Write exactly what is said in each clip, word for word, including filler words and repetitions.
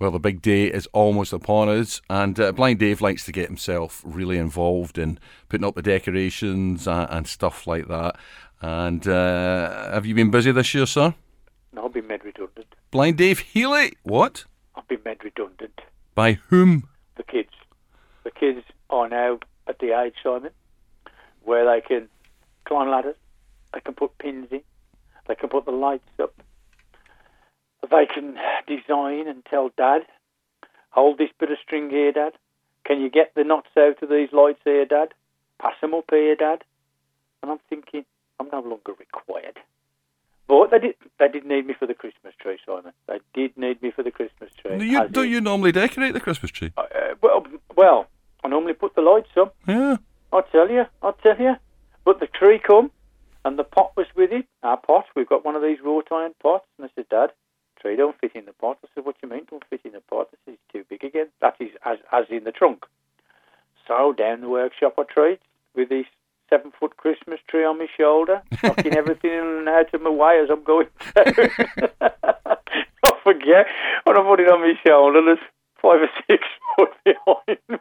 Well, the big day is almost upon us, and uh, Blind Dave likes to get himself really involved in putting up the decorations and, and stuff like that. And uh, have you been busy this year, sir? No, I've been made redundant. Blind Dave Healy? What? I've been made redundant. By whom? The kids. The kids are now at the age, Simon, where they can climb ladders, they can put pins in, they can put the lights up, they can design and tell Dad, hold this bit of string here, Dad. Can you get the knots out of these lights here, Dad? Pass them up here, Dad. And I'm thinking, I'm no longer required. But they did, they did need me for the Christmas tree, Simon. They did need me for the Christmas tree. You, don't you normally decorate the Christmas tree? Uh, well, well, I normally put the lights up. Yeah. I'll tell you, I'll tell you. But the tree come, and the pot was with it. Our pot, we've got one of these wrought iron pots. And I said, Dad, tree don't fit in the pot. I said, what do you mean don't fit in the pot? I said, it's too big again. That is as as in the trunk. So down the workshop I treat with this seven-foot Christmas tree on my shoulder, knocking everything in and out of my way as I'm going down. I forget, when I put it on my shoulder, there's five or six foot behind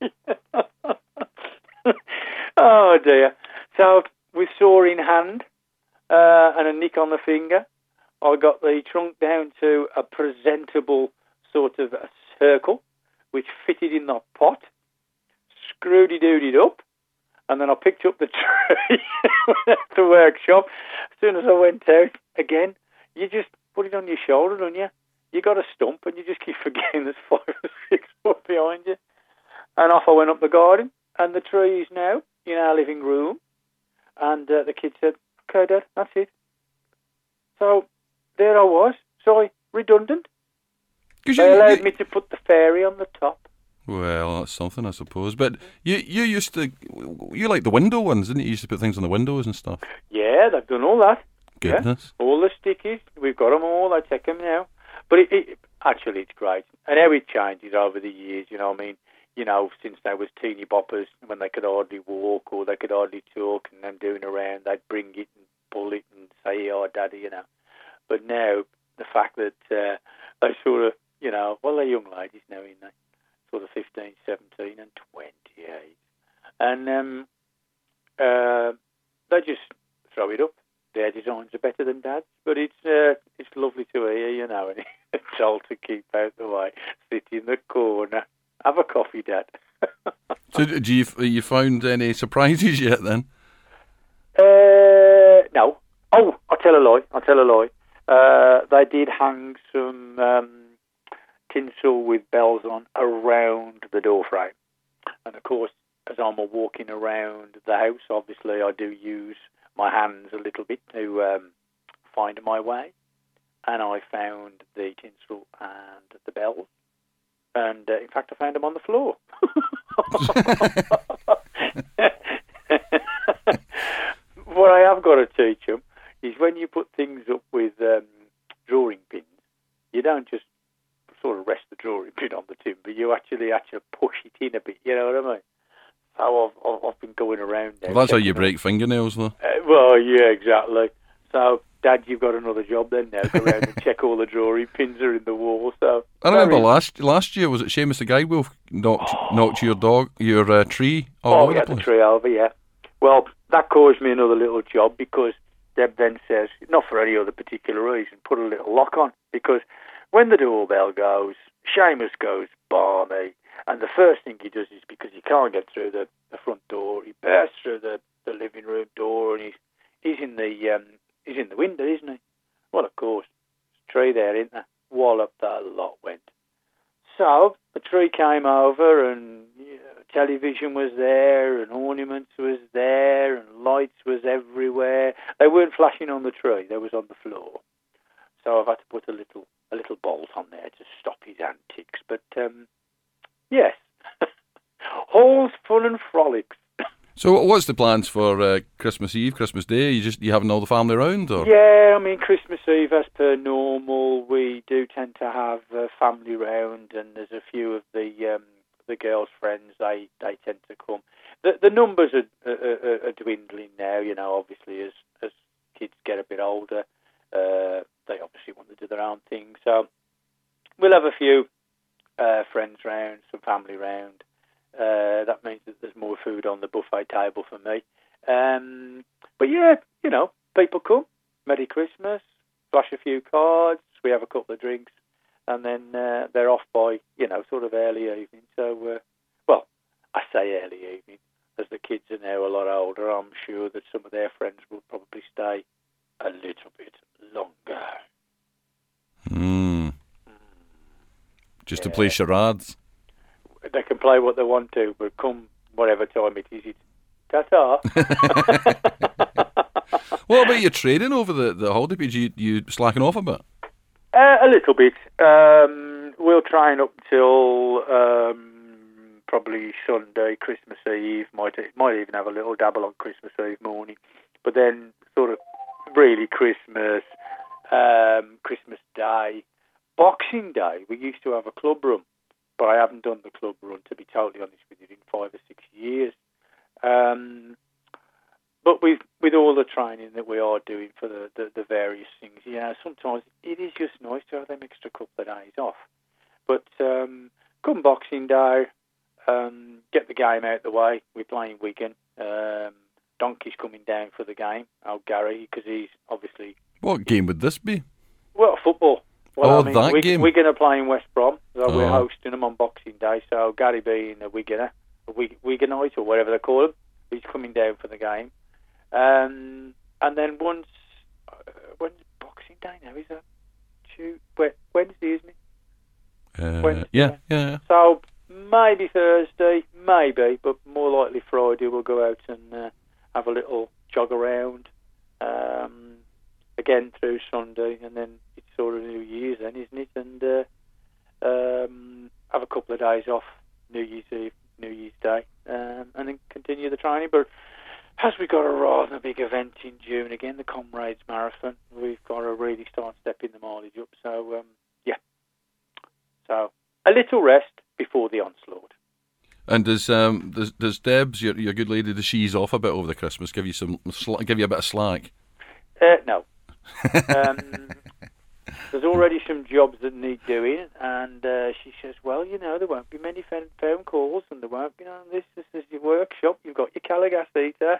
me. Oh, dear. So, with saw in hand uh, and a nick on the finger, I got the trunk down to a presentable sort of a circle, which fitted in the pot, screwed-dooded up, and then I picked up the tree at the workshop. As soon as I went out, again, you just put it on your shoulder, don't you? You got a stump, and you just keep forgetting there's five or six foot behind you. And off I went up the garden, and the tree is now in our living room. And uh, the kid said, okay, Dad, that's it. So there I was. Sorry, redundant. You, they allowed you, me to put the fairy on the top. Well, that's something, I suppose. But you you used to, you like the window ones, didn't you? You used to put things on the windows and stuff. Yeah, they've done all that. Goodness. Yeah. All the stickies, we've got them all, I take them now. But it, it, actually, it's great. And how it changes over the years, you know what I mean? You know, since they was teeny boppers, when they could hardly walk or they could hardly talk and them doing around, they'd bring it and pull it and say, oh, Daddy, you know. But now, the fact that uh, they sort of, you know, well, they're young ladies now, ain't they? Sort of fifteen, seventeen and twenty-eight. And um, uh, they just throw it up. Their designs are better than Dad's, but it's uh, it's lovely to hear, you know, and it's told to keep out the way, sit in the corner, have a coffee, Dad. So, do you you found any surprises yet then? Uh, no. Oh, I'll tell a lie. I'll tell a lie. Uh, they did hang some um, tinsel with bells on around the door frame. And of course, as I'm walking around the house, obviously I do use my hands a little bit to um, find my way. And I found the tinsel and the bells. And uh, in fact, I found them on the floor. What I have got to teach them is when you put things up with um, drawing pins, you don't just sort of rest the drawing pin on the timber, you actually actually push it in a bit, you know what I mean? So I've, I've, I've been going around there. Well, that's how you break fingernails, though. Uh, well, yeah, exactly. So, Dad, you've got another job then now. Go around and check all the drawing pins are in the wall. So I remember last last year, was it Seamus the Guy Wolf knocked oh. knocked your dog your uh, tree all oh, over yeah, the place? the tree over, yeah. Well, that caused me another little job because Deb then says, not for any other particular reason, put a little lock on, because when the doorbell goes, Seamus goes balmy, and the first thing he does is, because he can't get through the, the front door, he bursts through the, the living room door, and he's he's in the um, he's in the window, isn't he? Well, of course, there's a tree there, isn't there? Wallop, that lot went. So the tree came over, and you know, television was there, and ornaments was there, and lights was everywhere. They weren't flashing on the tree; they was on the floor. So I've had to put a little a little bolt on there to stop his antics. But um, yes, all's fun and frolics. So what's the plans for uh, Christmas Eve, Christmas Day? You just you having all the family around, or? Yeah, I mean Christmas Eve, as per normal, we do tend to have uh, family round, and there's a few of the um, the girls' friends. They they tend to come. The the numbers are, are, are dwindling now. You know, obviously as as kids get a bit older, uh, they obviously want to do their own thing. So we'll have a few uh, friends round, some family round. Uh, that means that there's more food on the buffet table for me. Um, but yeah, you know, people come, Merry Christmas, flash a few cards, we have a couple of drinks, and then uh, they're off by, you know, sort of early evening. So, uh, well, I say early evening, as the kids are now a lot older, I'm sure that some of their friends will probably stay a little bit longer. Mm. Mm. Just Yeah. to play charades. They can play what they want to, but come whatever time it is, it's ta-ta. What about your trading over the, the holiday period? You, you slacking off a bit? Uh, a little bit. Um, we'll train up till um, probably Sunday, Christmas Eve. Might might even have a little dabble on Christmas Eve morning. But then sort of really Christmas, um, Christmas Day, Boxing Day, we used to have a club run. But I haven't done the club run, to be totally honest with you, in five or six years. Um, but with with all the training that we are doing for the, the, the various things, you know, sometimes it is just nice to have them extra couple of days off. But um, come Boxing Day, um, get the game out the way. We're playing Wigan. Um, Donkey's coming down for the game, old Gary, because he's obviously... What game would this be? Well, football. Well, oh, I mean, that we, game. Wigan are playing West Brom, so Oh. we're hosting them on Boxing Day. So Gary being a Wiganer, a Wig, Wiganite or whatever they call him, he's coming down for the game. Um, and then once, uh, when's Boxing Day now? Is that Tuesday? Wednesday, isn't it? Uh, Wednesday. yeah, yeah, yeah. So maybe Thursday, maybe, but more likely Friday we'll go out and uh, have a little jog around. Um, again through Sunday, and then it's sort of New Year's then, isn't it? And uh, um, have a couple of days off, New Year's Eve, New Year's Day, um, and then continue the training. But as we've got a rather big event in June again, the Comrades Marathon, we've got to really start stepping the mileage up. So, um, yeah. So, a little rest before the onslaught. And does um does does Debs, your your good lady, does she ease off a bit over the Christmas? Give you some sl- give you a bit of slack? Uh, no. um, there's already some jobs that need doing, and uh, she says, well, you know, there won't be many phone, phone calls, and there won't be, you know, this, this is your workshop, you've got your Caligas heater.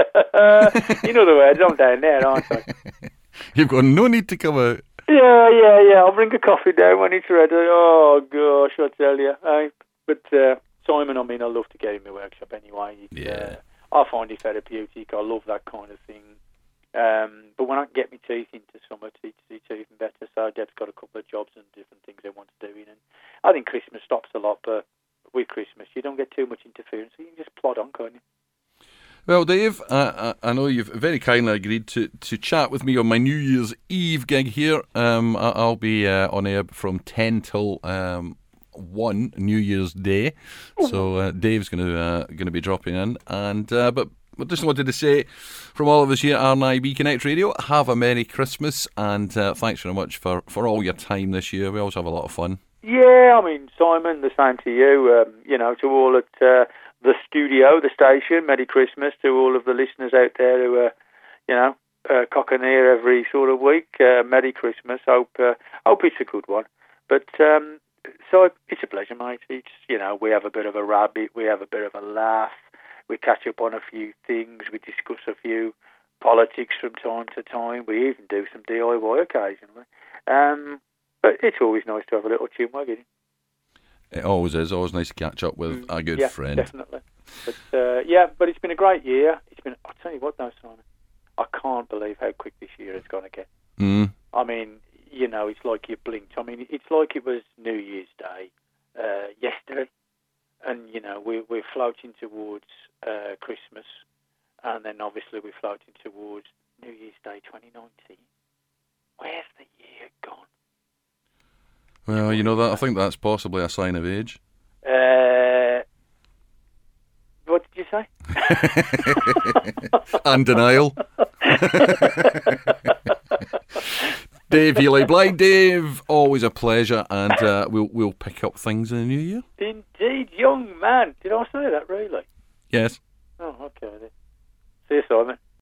In other words, I'm down there, aren't I? You've got no need to come out. Yeah, yeah, yeah, I'll bring a coffee down when it's ready. Oh, gosh, I tell you. Eh? But uh, Simon, I mean, I love to get in my workshop anyway. It's, Yeah. uh, I find it therapeutic, I love that kind of thing. Um, but when I can get my teeth into something, it's, it's even better. So Deb's got a couple of jobs and different things they want to do. And I think Christmas stops a lot, but with Christmas, you don't get too much interference, so you can just plod on, can't you? Well, Dave, I, I, I know you've very kindly agreed to, to chat with me on my New Year's Eve gig here. Um, I, I'll be uh, on air from ten till um, one New Year's Day. So uh, Dave's going to uh, going to be dropping in, and uh, but. I just wanted to say, from all of us here at R N I B Connect Radio, have a Merry Christmas, and uh, thanks very much for, for all your time this year. We always have a lot of fun. Yeah, I mean, Simon, the same to you. Um, you know, to all at uh, the studio, the station, Merry Christmas to all of the listeners out there who are, you know, uh, cock an ear every sort of week. Uh, Merry Christmas. Hope uh, hope it's a good one. But um, so it's a pleasure, mate. It's, you know, we have a bit of a rabbit, we have a bit of a laugh. We catch up on a few things. We discuss a few politics from time to time. We even do some D I Y occasionally. Um, but it's always nice to have a little chinwag in it. It always is. Always nice to catch up with a good yeah, friend. Definitely. But uh, yeah, but it's been a great year. It's been. I'll tell you what, though, Simon. I can't believe how quick this year has gone again. Mm. I mean, you know, it's like you blinked. I mean, it's like it was New Year's Day uh, yesterday. And, you know, we, we're floating towards uh, Christmas, and then obviously we're floating towards New Year's Day twenty nineteen. Where's the year gone? Well, you know that. I think that's possibly a sign of age. Uh, what did you say? And denial. Dave Healy, Blind Dave, always a pleasure, and uh, we'll we'll pick up things in the new year. Indeed, young man. Did I say that, really? Yes. Oh, okay then. See you, Simon.